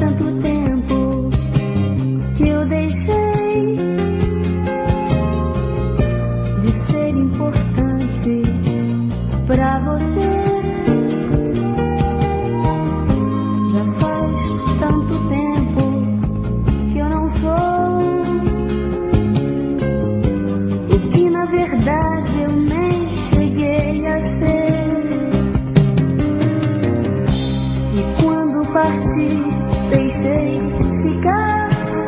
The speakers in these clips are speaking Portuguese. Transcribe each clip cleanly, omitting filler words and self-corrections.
tanto tempo que eu deixei de ser importante pra você. Já faz tanto tempo que eu não sou o que na verdade eu nem cheguei a ser. E quando parti, deixei ficar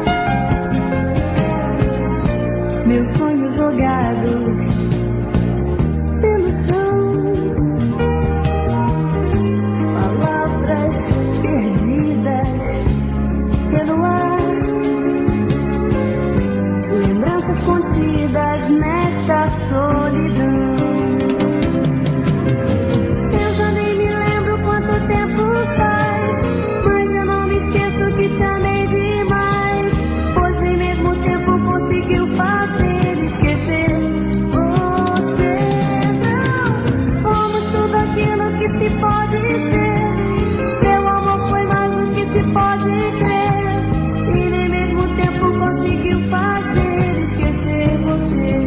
meus sonhos jogados pelo chão, palavras perdidas pelo ar, lembranças contidas nesta solidão. Eu já nem me lembro quanto tempo faz, mas eu não me esqueço que te amei demais, pois nem mesmo o tempo conseguiu fazer esquecer você. Não fomos tudo aquilo que se pode ser, seu amor foi mais do que se pode crer, e nem mesmo o tempo conseguiu fazer esquecer você.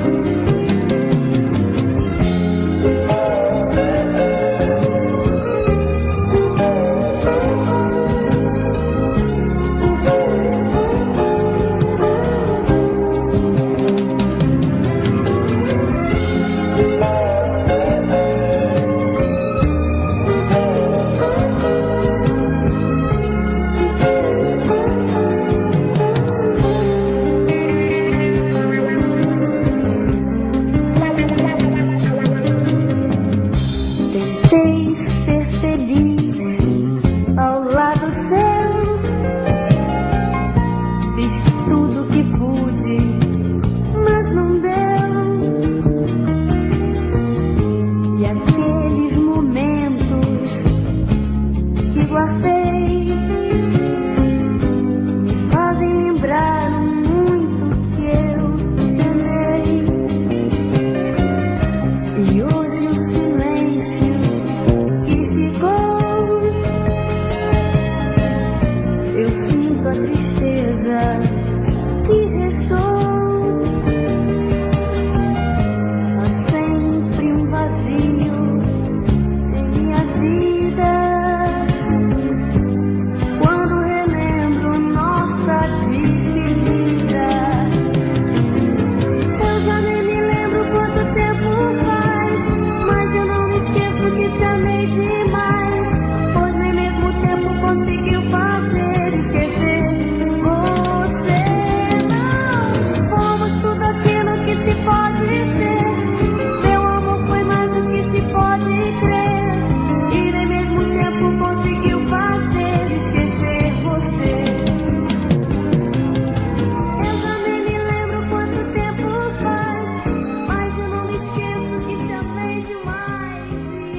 Tentei ser feliz ao lado seu, fiz tudo que pude, mas não deu. E aqueles momentos que guardei me fazem lembrar o muito que eu te amei. E hoje o silêncio que ficou, eu sinto a tristeza